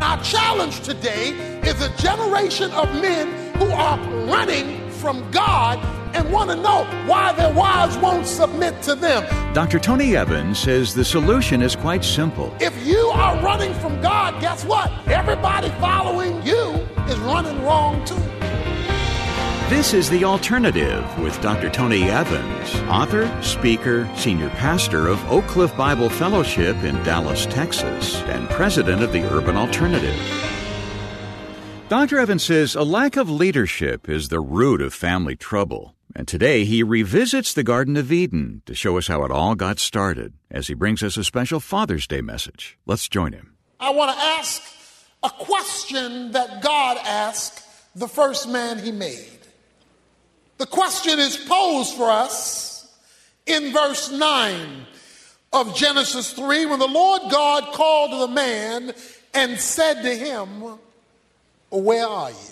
Our challenge today is a generation of men who are running from God and want to know why their wives won't submit to them. Dr. Tony Evans says the solution is quite simple. If you are running from God, guess what? Everybody following you is running wrong too. This is The Alternative with Dr. Tony Evans, author, speaker, senior pastor of Oak Cliff Bible Fellowship in Dallas, Texas, and president of the Urban Alternative. Dr. Evans says a lack of leadership is the root of family trouble. And today he revisits the Garden of Eden to show us how it all got started as he brings us a special Father's Day message. Let's join him. I want to ask a question that God asked the first man he made. The question is posed for us in verse 9 of Genesis 3, when the Lord God called the man and said to him, "Where are you?"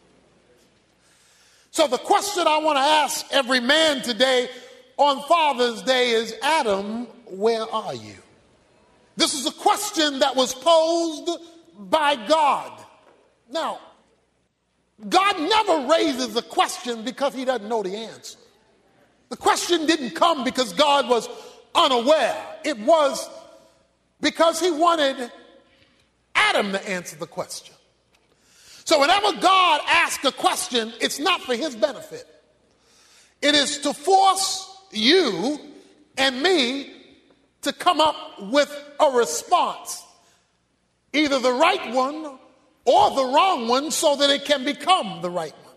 So the question I want to ask every man today on Father's Day is, Adam, where are you? This is a question that was posed by God. Now, God never raises a question because he doesn't know the answer. The question didn't come because God was unaware. It was because he wanted Adam to answer the question. So whenever God asks a question, it's not for his benefit. It is to force you and me to come up with a response, either the right one or the wrong one, so that it can become the right one.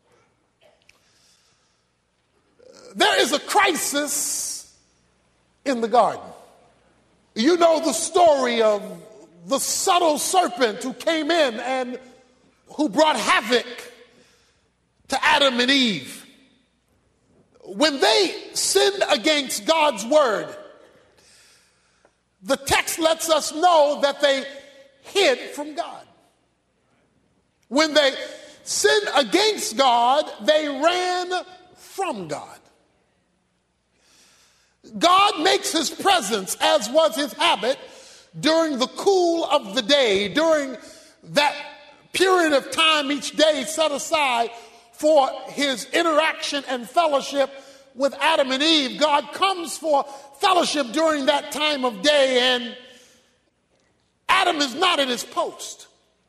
There is a crisis in the garden. You know the story of the subtle serpent who came in and who brought havoc to Adam and Eve. When they sinned against God's word, the text lets us know that they hid from God. When they sinned against God, they ran from God. God makes his presence, as was his habit, during the cool of the day, during that period of time each day set aside for his interaction and fellowship with Adam and Eve. God comes for fellowship during that time of day, and Adam is not at his post.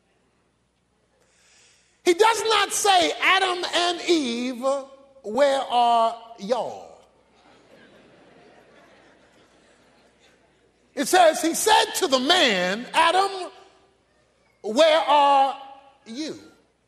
He does not say, Adam and Eve, where are y'all? It says, he said to the man, Adam, where are you?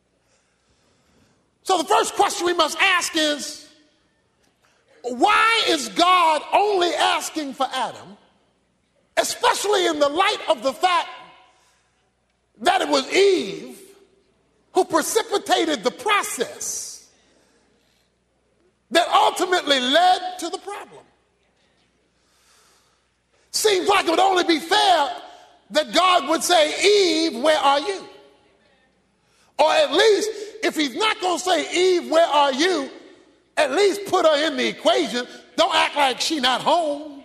So the first question we must ask is, why is God only asking for Adam, especially in the light of the fact that it was Eve who precipitated the process that ultimately led to the problem? Seems like it would only be fair that God would say, Eve, where are you? Or at least, if he's not going to say, Eve, where are you, at least put her in the equation. Don't act like she's not home.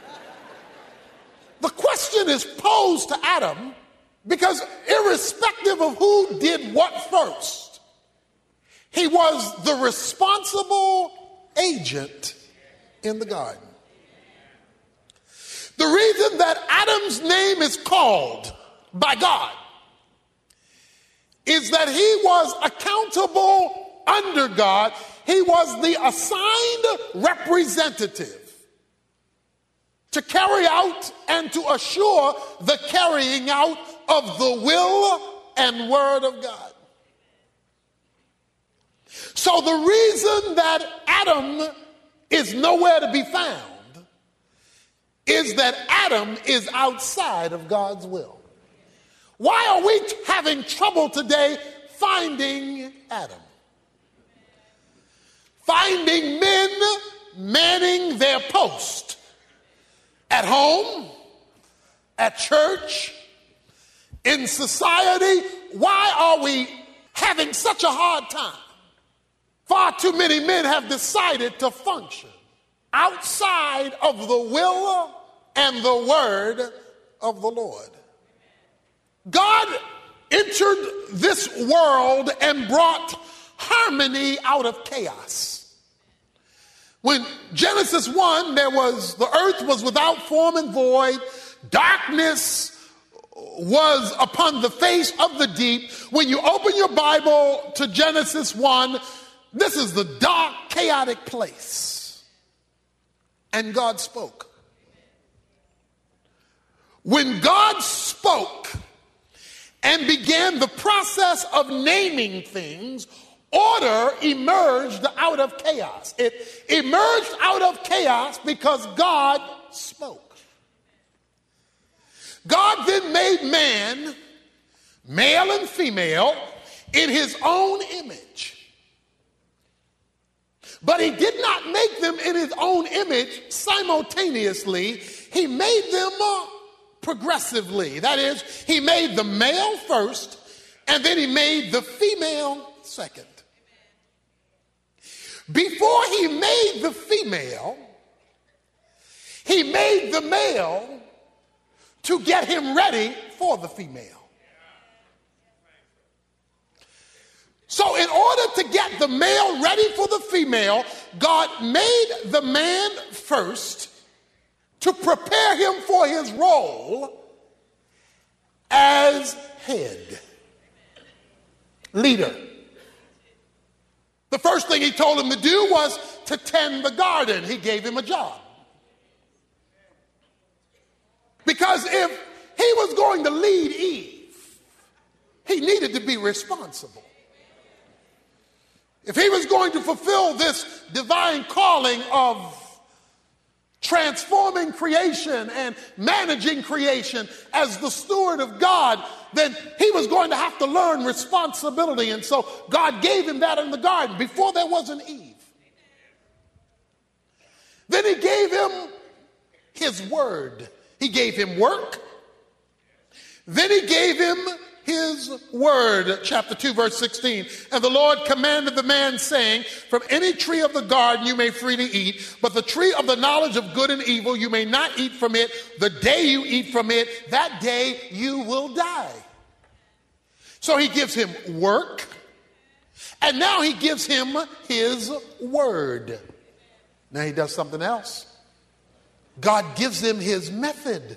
The question is posed to Adam because irrespective of who did what first, he was the responsible agent in the garden. The reason that Adam's name is called by God is that he was accountable under God. He was the assigned representative to carry out and to assure the carrying out of the will and word of God. So the reason that Adam is nowhere to be found is that Adam is outside of God's will. Why are we having trouble today finding Adam? Finding men manning their post at home, at church, in society. Why are we having such a hard time? Far too many men have decided to function outside of the will and the word of the Lord. God entered this world and brought harmony out of chaos. When Genesis 1, the earth was without form and void, darkness was upon the face of the deep. When you open your Bible to Genesis 1, this is the dark, chaotic place. And God spoke. When God spoke and began the process of naming things, order emerged out of chaos. It emerged out of chaos because God spoke. God then made man, male and female, in his own image. But he did not make them in his own image simultaneously. He made them progressively. That is, he made the male first, and then he made the female second. Before he made the female, he made the male to get him ready for the female. So in order to get the male ready for the female, God made the man first to prepare him for his role as head, leader. The first thing he told him to do was to tend the garden. He gave him a job. Because if he was going to lead Eve, he needed to be responsible. If he was going to fulfill this divine calling of transforming creation and managing creation as the steward of God, then he was going to have to learn responsibility. And so God gave him that in the garden before there was an Eve. Then he gave him his word. He gave him work. Then he gave him his word. Chapter 2, verse 16. And the Lord commanded the man, saying, from any tree of the garden you may freely eat, but the tree of the knowledge of good and evil you may not eat from it. The day you eat from it, that day you will die. So he gives him work, and now he gives him his word. Now he does something else. God gives him his method.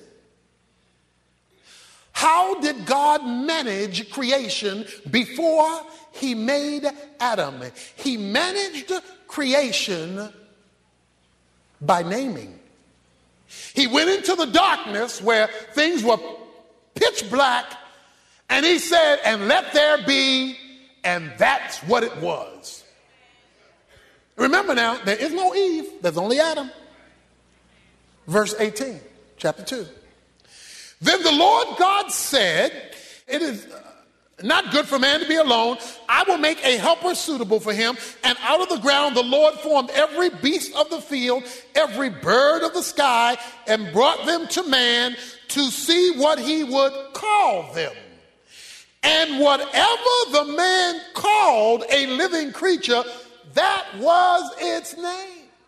How did God manage creation before he made Adam? He managed creation by naming. He went into the darkness where things were pitch black, and he said, and let there be, and that's what it was. Remember now, there is no Eve, there's only Adam. Verse 18, chapter 2. Then the Lord God said, it is not good for man to be alone. I will make a helper suitable for him. And out of the ground the Lord formed every beast of the field, every bird of the sky, and brought them to man to see what he would call them. And whatever the man called a living creature, that was its name.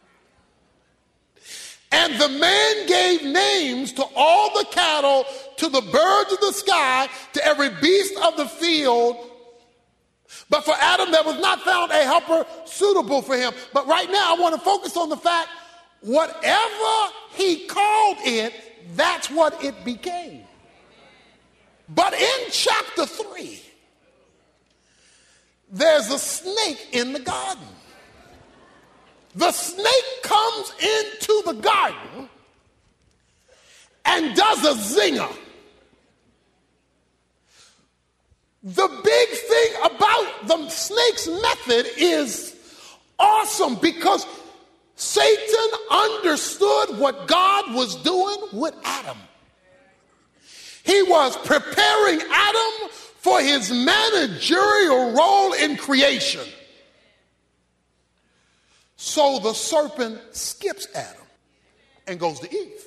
And the man gave names to all the cattle, to the birds of the sky, to every beast of the field. But for Adam, there was not found a helper suitable for him. But right now, I want to focus on the fact, whatever he called it, that's what it became. But in chapter 3, there's a snake in the garden. The snake comes into the garden and does a zinger. The big thing about the snake's method is awesome because Satan understood what God was doing with Adam. He was preparing Adam for his managerial role in creation. So the serpent skips Adam and goes to Eve.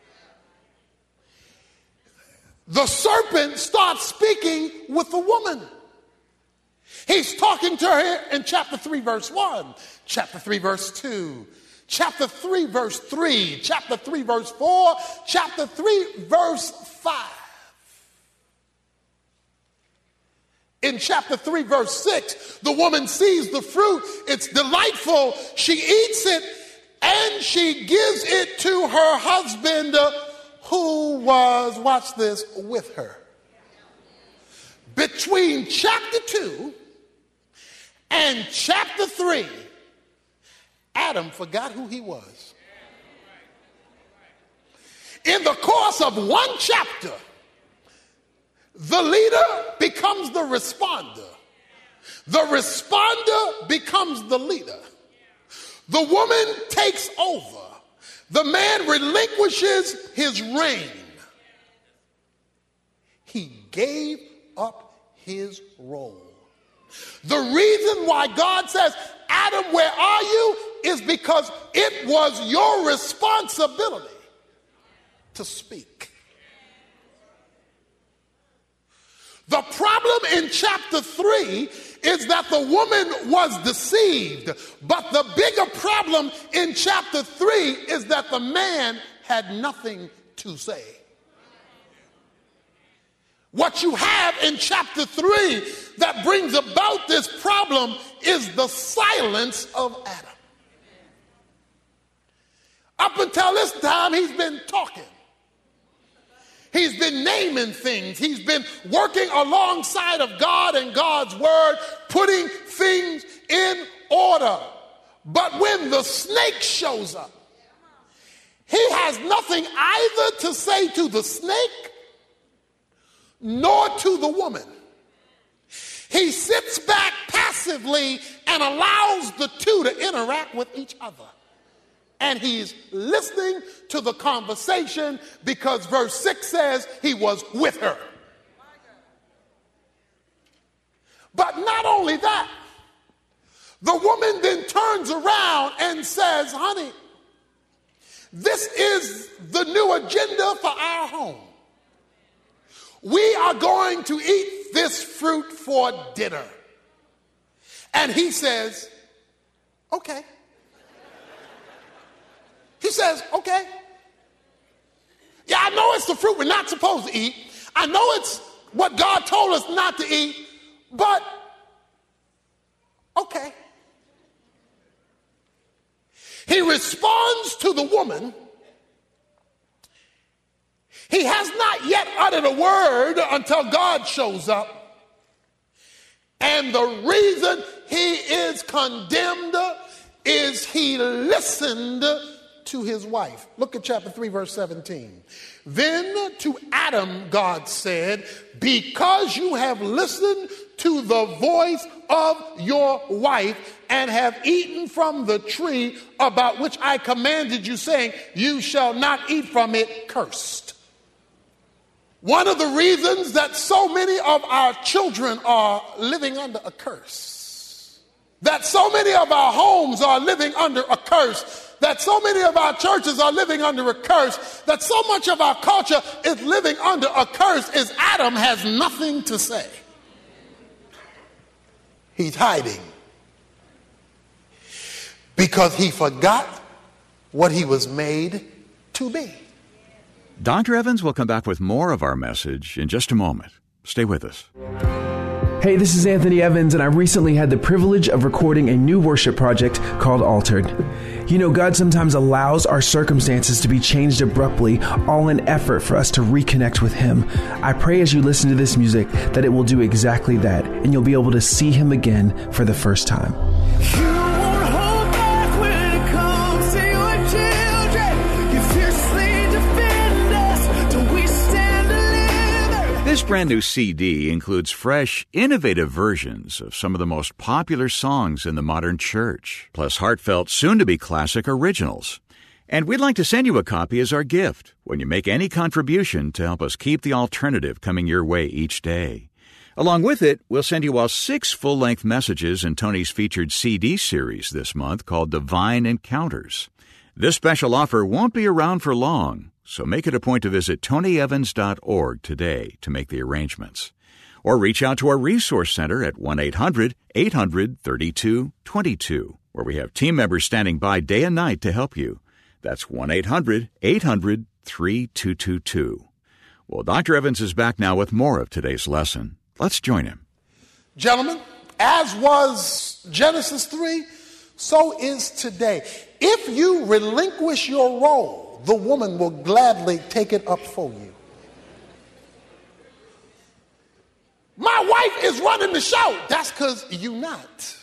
The serpent starts speaking with the woman. He's talking to her in chapter 3, verse 1, chapter 3, verse 2, chapter 3, verse 3, chapter 3, verse 4, chapter 3, verse 5. In chapter 3, verse 6, the woman sees the fruit. It's delightful. She eats it, and she gives it to her husband who was, watch this, with her. Between chapter 2 and chapter 3, Adam forgot who he was. In the course of one chapter, the leader becomes the responder. The responder becomes the leader. The woman takes over. The man relinquishes his reign. He gave up his role. The reason why God says, Adam, where are you? Is because it was your responsibility to speak. The problem in chapter 3 is that the woman was deceived. But the bigger problem in chapter 3 is that the man had nothing to say. What you have in chapter 3 that brings about this problem is the silence of Adam. Up until this time, he's been talking. He's been naming things. He's been working alongside of God and God's word, putting things in order. But when the snake shows up, he has nothing either to say to the snake nor to the woman. He sits back passively and allows the two to interact with each other. And he's listening to the conversation because verse 6 says he was with her. But not only that, the woman then turns around and says, honey, this is the new agenda for our home. We are going to eat this fruit for dinner. And he says, okay. He says, okay. Yeah, I know it's the fruit we're not supposed to eat. I know it's what God told us not to eat, but okay. He responds to the woman. He has not yet uttered a word until God shows up. And the reason he is condemned is he listened to his wife. Look at chapter 3, verse 17. Then to Adam, God said, because you have listened to the voice of your wife and have eaten from the tree about which I commanded you, saying, you shall not eat from it, cursed. One of the reasons that so many of our children are living under a curse, that so many of our homes are living under a curse, that so many of our churches are living under a curse, that so much of our culture is living under a curse, is Adam has nothing to say. He's hiding because he forgot what he was made to be. Dr. Evans will come back with more of our message in just a moment. Stay with us. Hey, this is Anthony Evans, and I recently had the privilege of recording a new worship project called Altered. You know, God sometimes allows our circumstances to be changed abruptly, all in effort for us to reconnect with Him. I pray as you listen to this music that it will do exactly that, and you'll be able to see Him again for the first time. This brand new CD includes fresh, innovative versions of some of the most popular songs in the modern church, plus heartfelt, soon-to-be classic originals. And we'd like to send you a copy as our gift when you make any contribution to help us keep the alternative coming your way each day. Along with it, we'll send you all 6 full-length messages in Tony's featured CD series this month called Divine Encounters. This special offer won't be around for long, so make it a point to visit tonyevans.org today to make the arrangements. Or reach out to our resource center at 1-800-800-3222, where we have team members standing by day and night to help you. That's 1-800-800-3222. Well, Dr. Evans is back now with more of today's lesson. Let's join him. Gentlemen, as was Genesis 3, so is today. If you relinquish your role, the woman will gladly take it up for you. My wife is running the show. That's because you're not.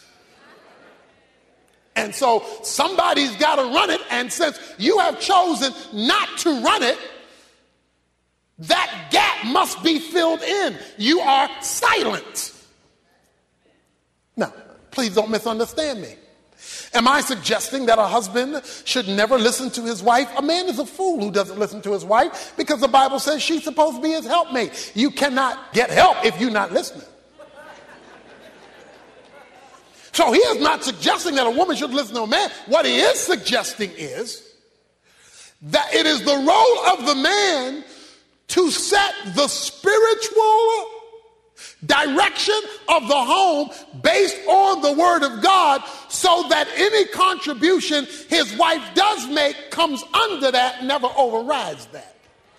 And so somebody's got to run it. And since you have chosen not to run it, that gap must be filled in. You are silent. Now, please don't misunderstand me. Am I suggesting that a husband should never listen to his wife? A man is a fool who doesn't listen to his wife because the Bible says she's supposed to be his helpmate. You cannot get help if you're not listening. So he is not suggesting that a woman should listen to a man. What he is suggesting is that it is the role of the man to set the spiritual direction of the home based on the word of God, so that any contribution his wife does make comes under that, never overrides that.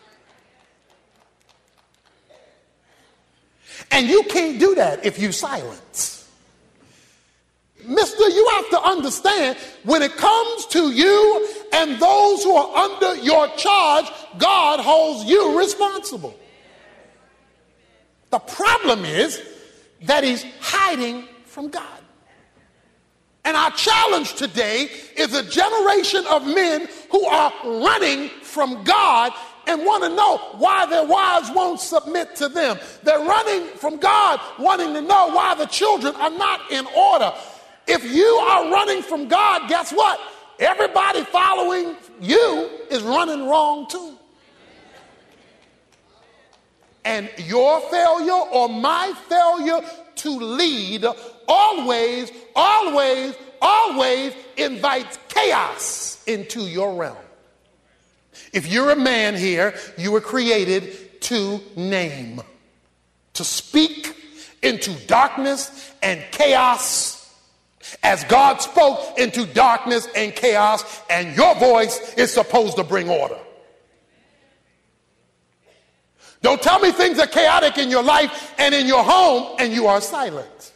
And you can't do that if you silence. Mister, you have to understand, when it comes to you and those who are under your charge, God holds you responsible. The problem is that he's hiding from God. And our challenge today is a generation of men who are running from God and want to know why their wives won't submit to them. They're running from God, wanting to know why the children are not in order. If you are running from God, guess what? Everybody following you is running wrong too. And your failure or my failure to lead always invites chaos into your realm. If you're a man here, you were created to name, to speak into darkness and chaos as God spoke into darkness and chaos, and your voice is supposed to bring order. Don't tell me things are chaotic in your life and in your home and you are silent.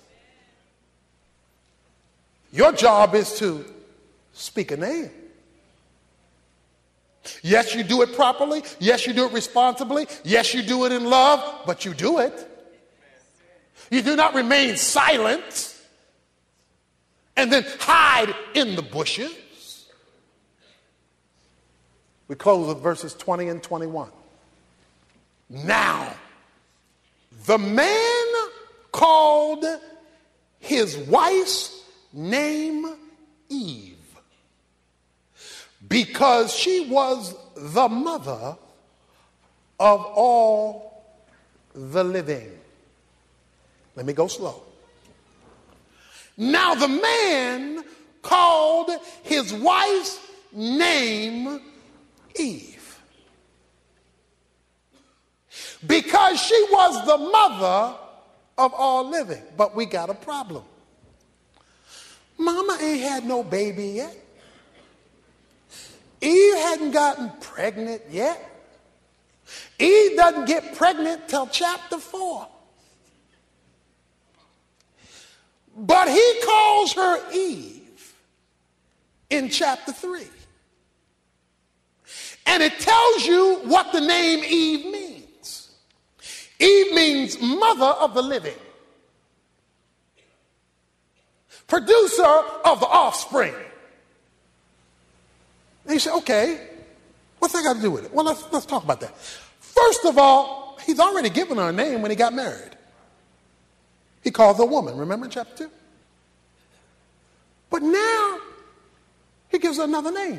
Your job is to speak a name. Yes, you do it properly. Yes, you do it responsibly. Yes, you do it in love, but you do it. You do not remain silent and then hide in the bushes. We close with verses 20 and 21. Now, the man called his wife's name Eve, because she was the mother of all the living. Let me go slow. Now the man called his wife's name Eve, because she was the mother of all living. But we got a problem. Mama ain't had no baby yet. Eve hadn't gotten pregnant yet. Eve doesn't get pregnant till chapter 4. But he calls her Eve in chapter 3. And it tells you what the name Eve means. Eve means mother of the living, producer of the offspring. And you say, okay, what's that got to do with it? Well, let's talk about that. First of all, he's already given her a name when he got married. He called her woman, remember in chapter 2? But now, he gives her another name.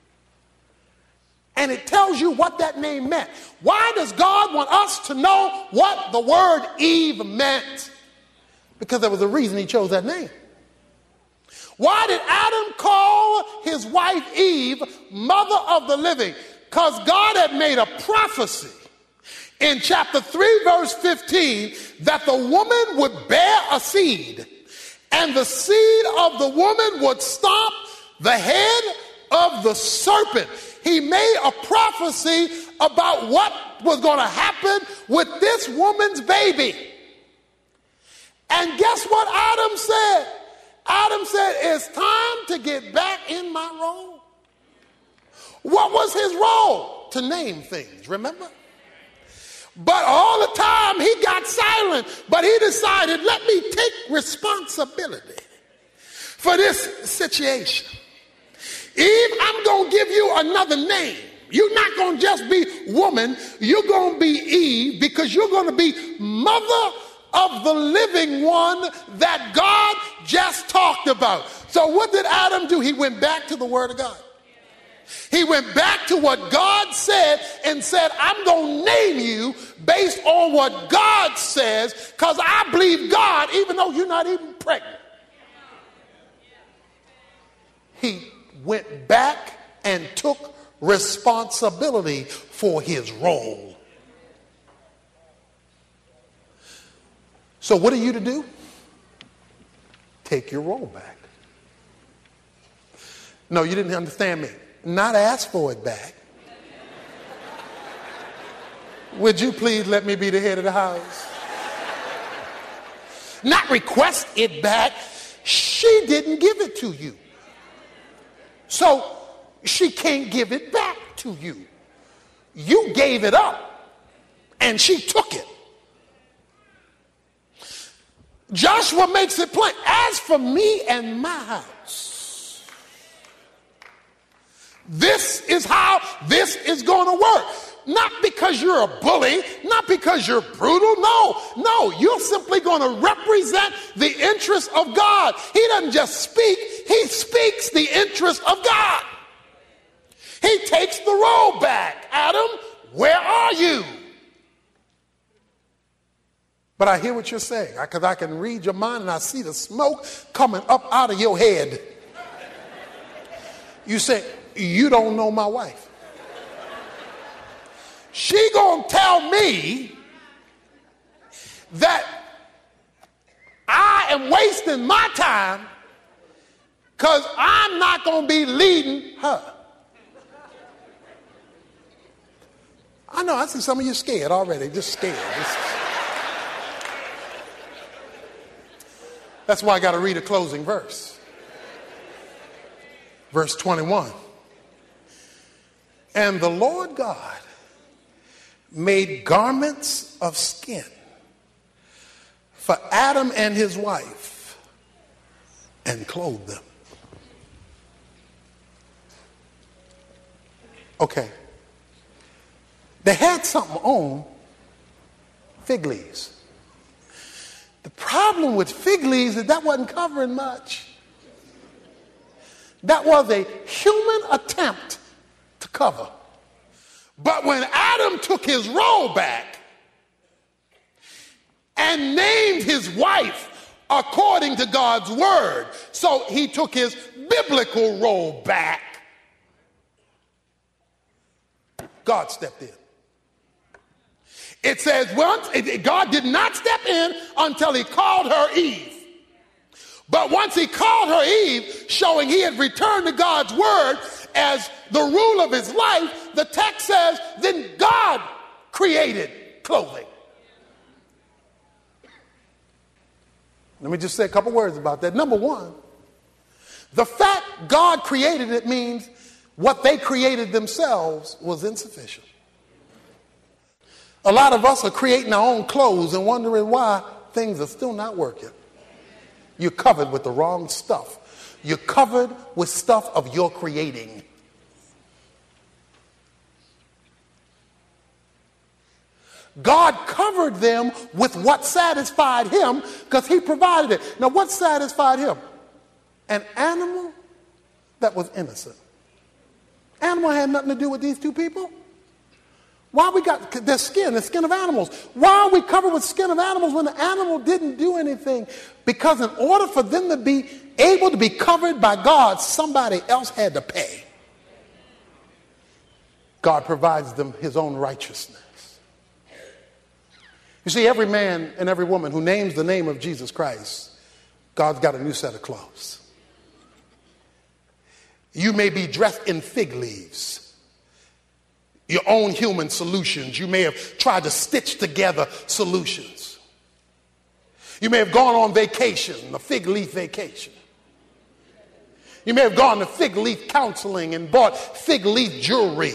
And it tells you what that name meant. Why does God want us to know what the word Eve meant? Because there was a reason he chose that name. Why did Adam call his wife Eve mother of the living? Because God had made a prophecy in chapter 3, verse 15, that the woman would bear a seed, and the seed of the woman would stomp the head of the serpent. He made a prophecy about what was going to happen with this woman's baby. And guess what Adam said? Adam said, it's time to get back in my role. What was his role? To name things, remember? But all the time he got silent, but he decided, let me take responsibility for this situation. Eve, I'm going to give you another name. You're not going to just be woman, you're going to be Eve, because you're going to be mother of the living one that God just talked about. So what did Adam do? He went back to the Word of God. He went back to what God said and said, I'm going to name you based on what God says, because I believe God, even though you're not even pregnant. He went back and took responsibility for his role. So what are you to do? Take your role back. No, you didn't understand me. Not ask for it back. Would you please let me be the head of the house? Not request it back. She didn't give it to you. So she can't give it back to you. You gave it up and she took it. Joshua makes it plain. As for me and my house, this is how this is going to work. Not because you're a bully, not because you're brutal. No, you're simply going to represent the interest of God. He doesn't just speak, he speaks the interest of God. He takes the role back. Adam, where are you? But I hear what you're saying, because I can read your mind and I see the smoke coming up out of your head. You say, you don't know my wife. She gonna tell me that I am wasting my time because I'm not gonna be leading her. I know, I see some of you scared already, just scared. That's why I got to read a closing verse. Verse 21. And the Lord God made garments of skin for Adam and his wife and clothed them. Okay. They had something on, fig leaves. The problem with fig leaves is that wasn't covering much. That was a human attempt to cover. But when Adam took his role back and named his wife according to God's word, so he took his biblical role back, God stepped in. It says God did not step in until he called her Eve. But once he called her Eve, showing he had returned to God's word as the rule of his life, the text says, then God created clothing. Let me just say a couple words about that. Number one, the fact God created it means what they created themselves was insufficient. A lot of us are creating our own clothes and wondering why things are still not working. You're covered with the wrong stuff. You're covered with stuff of your creating. God covered them with what satisfied him because he provided it. Now, what satisfied him? An animal that was innocent. Animal had nothing to do with these two people. Why we got their skin, the skin of animals? Why are we covered with skin of animals when the animal didn't do anything? Because in order for them to be able to be covered by God, somebody else had to pay. God provides them his own righteousness. You see, every man and every woman who names the name of Jesus Christ, God's got a new set of clothes. You may be dressed in fig leaves. Your own human solutions. You may have tried to stitch together solutions. You may have gone on vacation, a fig leaf vacation. You may have gone to fig leaf counseling and bought fig leaf jewelry.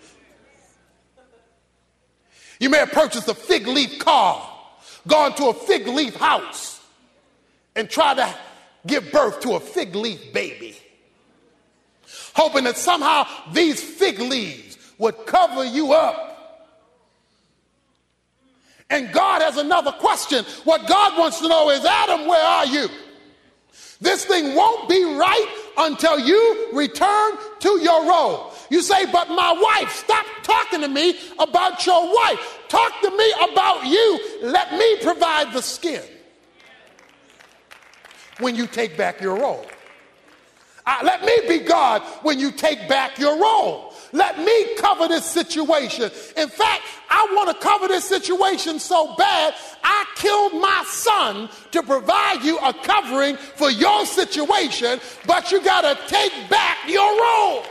You may have purchased a fig leaf car, gone to a fig leaf house, and tried to give birth to a fig leaf baby, hoping that somehow these fig leaves would cover you up. And God has another question. What God wants to know is, Adam, where are you? This thing won't be right until you return to your role. You say, but my wife, stop talking to me about your wife. Talk to me about you. Let me provide the skin when you take back your role. Let me be God when you take back your role. Let me cover this situation. In fact, I want to cover this situation so bad, I killed my son to provide you a covering for your situation, but you got to take back your role.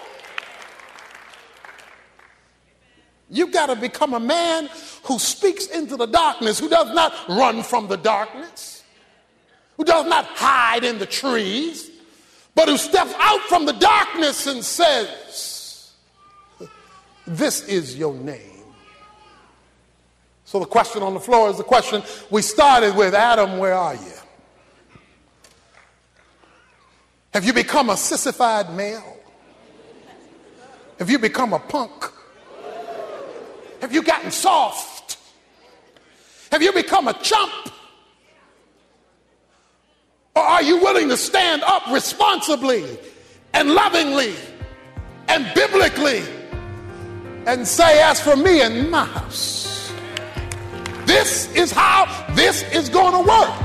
You've got to become a man who speaks into the darkness, who does not run from the darkness, who does not hide in the trees, but who steps out from the darkness and says, this is your name. So the question on the floor is the question we started with. Adam, where are you? Have you become a sissified male? Have you become a punk? Have you gotten soft? Have you become a chump? Or are you willing to stand up responsibly and lovingly and biblically and say, as for me and my house, this is how this is going to work?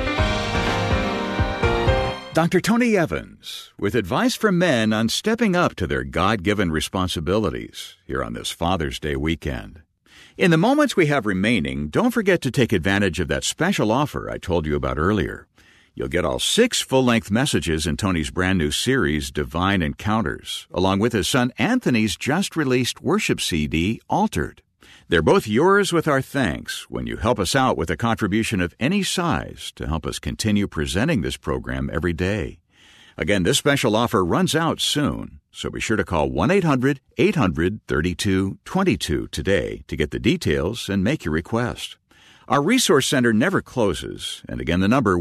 Dr. Tony Evans, with advice for men on stepping up to their God-given responsibilities here on this Father's Day weekend. In the moments we have remaining, don't forget to take advantage of that special offer I told you about earlier. You'll get all 6 full-length messages in Tony's brand new series, Divine Encounters, along with his son Anthony's just-released worship CD, Altered. They're both yours with our thanks when you help us out with a contribution of any size to help us continue presenting this program every day. Again, this special offer runs out soon, so be sure to call 1-800-800-3222 today to get the details and make your request. Our resource center never closes, and again the number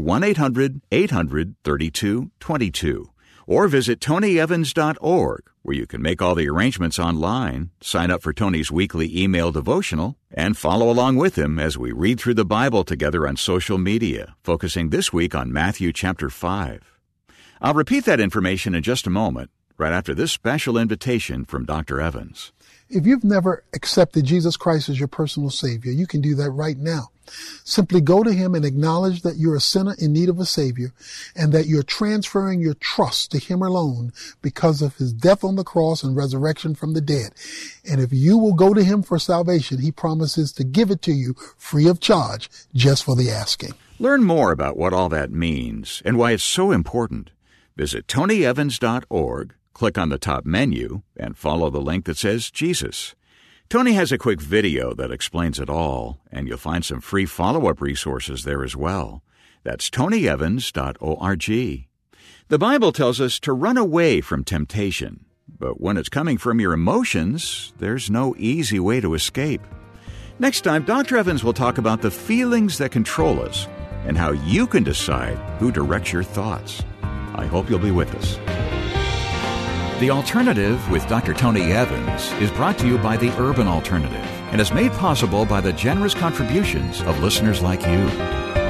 1-800-800-3222. Or visit TonyEvans.org, where you can make all the arrangements online, sign up for Tony's weekly email devotional, and follow along with him as we read through the Bible together on social media, focusing this week on Matthew chapter 5. I'll repeat that information in just a moment, right after this special invitation from Dr. Evans. If you've never accepted Jesus Christ as your personal Savior, you can do that right now. Simply go to Him and acknowledge that you're a sinner in need of a Savior and that you're transferring your trust to Him alone because of His death on the cross and resurrection from the dead. And if you will go to Him for salvation, He promises to give it to you free of charge just for the asking. Learn more about what all that means and why it's so important. Visit TonyEvans.org. Click on the top menu and follow the link that says Jesus. Tony has a quick video that explains it all, and you'll find some free follow-up resources there as well. That's TonyEvans.org. The Bible tells us to run away from temptation, but when it's coming from your emotions, there's no easy way to escape. Next time, Dr. Evans will talk about the feelings that control us and how you can decide who directs your thoughts. I hope you'll be with us. The Alternative with Dr. Tony Evans is brought to you by the Urban Alternative and is made possible by the generous contributions of listeners like you.